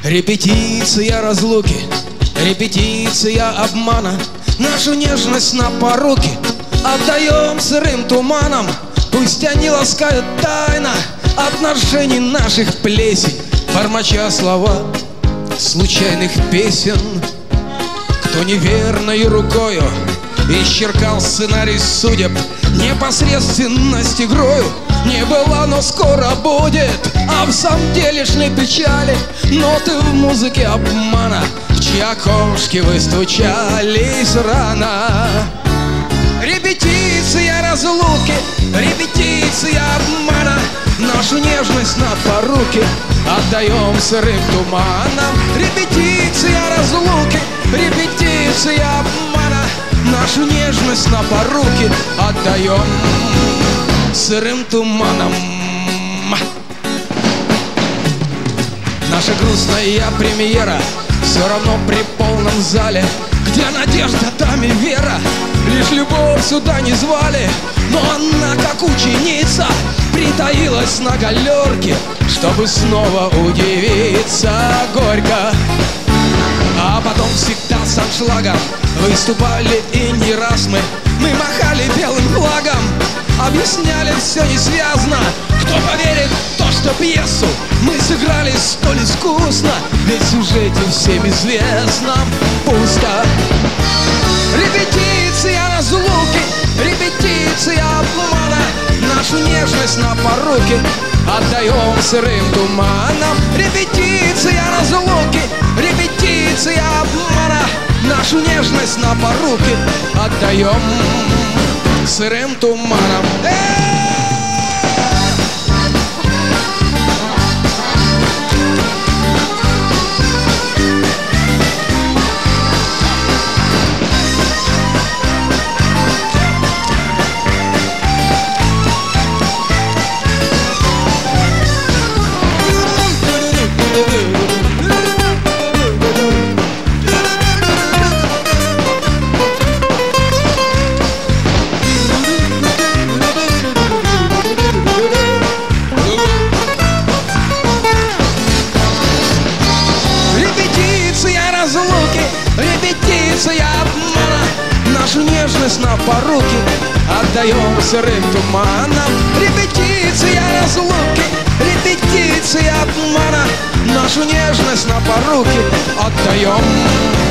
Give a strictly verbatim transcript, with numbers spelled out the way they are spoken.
Репетиция разлуки, репетиция обмана. Нашу нежность на поруки отдаем сырым туманам. Пусть они ласкают тайно отношений наших плесень, бормоча слова случайных песен. Кто неверною рукою исчеркал сценарий судеб, непосредственность игрою не была, но скоро будет. А в самом делешной печали ноты в музыке обмана, в чьи окошки вы стучались рано. Репетиция разлуки, репетиция обмана. Нашу нежность на поруки отдаем сырым туманам. Репетиция разлуки, репетиция обмана. Нашу нежность на поруки отдаем сырым туманом. Наша грустная премьера все равно при полном зале, где надежда, там и вера. Лишь любовь сюда не звали, но она, как ученица, притаилась на галерке, чтобы снова удивиться горько. А потом всегда с аншлагом выступали и не раз мы. Мы махали белым флагом, объясняли все несвязно. Кто поверит в то, что пьесу мы сыграли столь искусно, ведь в сюжете всем известном пусто. Репетиция разлуки, репетиция обмана. Нашу нежность на поруки отдаем сырым туманам. Репетиция разлуки, репетиция обмана. Нашу нежность на поруки отдаем сырым туманом. Репетиция обмана. Нашу нежность на поруки отдаем сырым туманам. Репетиция разлуки, репетиция обмана. Нашу нежность на поруки отдаем